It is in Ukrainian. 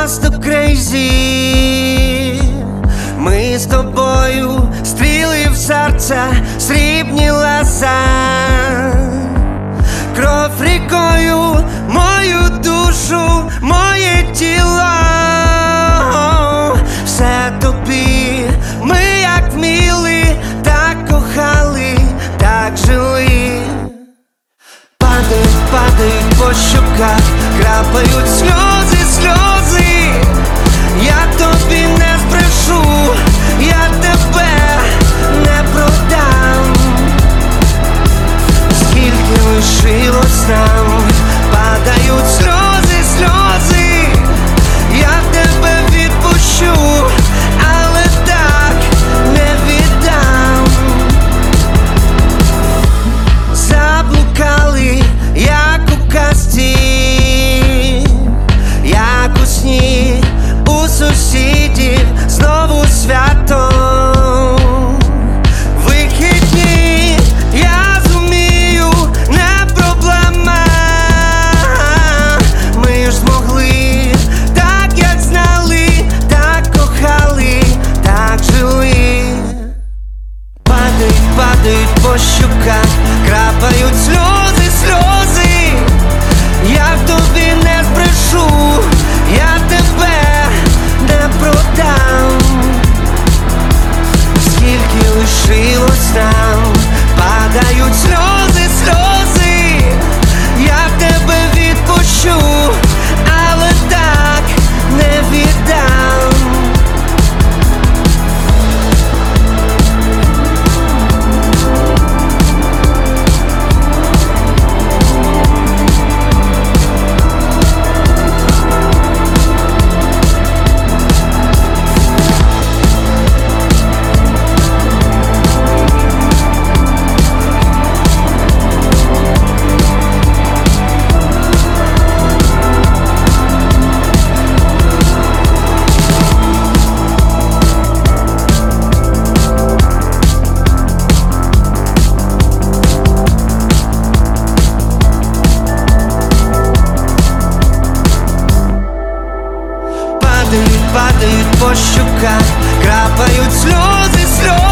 просто crazy. Ми з тобою стріли в серце, срібні леза, кров рікою, мою душу, моє тіло. Все тобі, ми як вміли, так кохали, так жили. Падають по щоках, крапають сльози, сльози. Я тобі не збрешу, я тебе не продам. Скільки лишилось нам, падають сльози, сльози. Я тебе відпущу, але так не віддам. Заблукали, як у казці, як у сні, у сусідів знову свято. Вихідні, я зумію, не проблема. Ми ж змогли, так як знали, так кохали, так жили. Падають по щоках, крапають сльози, сльози. Я тобі не збрешу, я тебе не продам. Скільки лишилось нам, падають сльози, сльози. Я тебе відпущу, але так не віддам. Падають по щоках, крапають сльози, сльози.